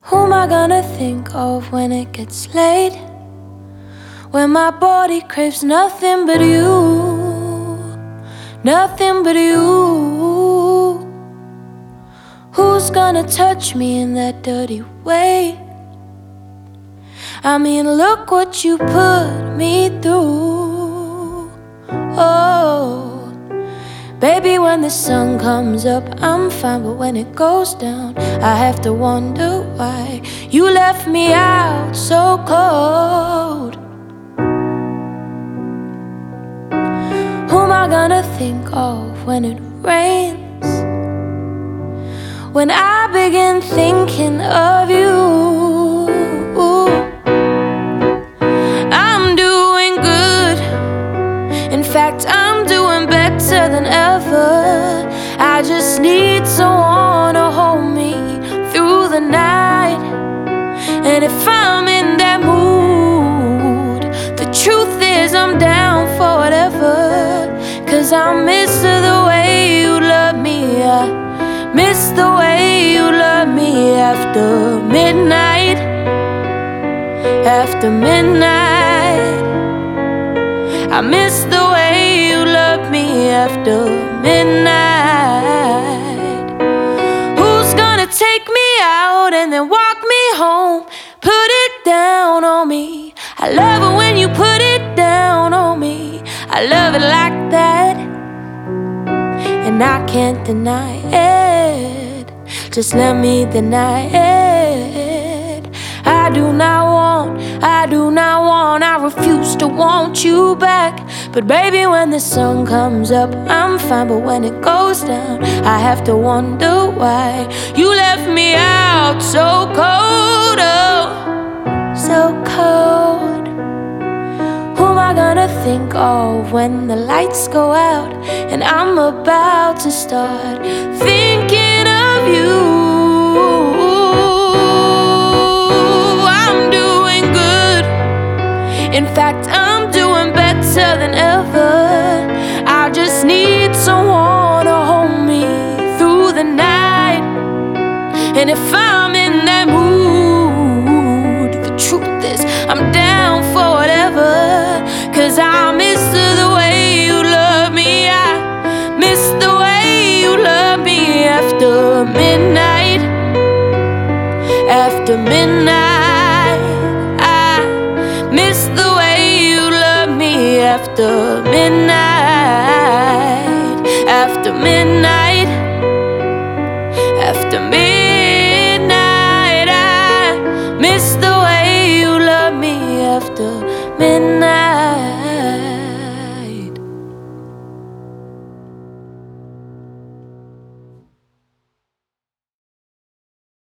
Who am I gonna think of when it gets late? When my body craves nothing but you, nothing but you. Who's gonna touch me in that dirty way? I mean, look what you put me through. Oh, baby, when the sun comes up, I'm fine, but when it goes down, I have to wonder why you left me out so cold. Who am I gonna think of when it rains? When I begin thinking of you, I'm doing good. In fact, I'm doing better than ever. I just need someone to hold me through the night. And if I'm in that mood, the truth is I'm down for whatever. 'Cause I miss the way you love me. I miss the way you love me after midnight. After midnight, I miss the way you love me after midnight. Who's gonna take me out and then walk me home? Put it down on me. I love it when you put it down on me. I love it like that, and I can't deny it. Just let me deny it. I do not want, I refuse to want you back. But baby, when the sun comes up, I'm fine, but when it goes down, I have to wonder why you left me out so cold, oh, so cold. Who am I gonna think of when the lights go out and I'm about to start thinking of you? I'm doing good. In fact, I'm doing better than ever. I just need someone to hold me through the night. And if I'm in that mood, the truth is I'm down for whatever. 'Cause I miss the way you love me. I miss the way you love me after midnight. After midnight, I miss the way you love me after midnight.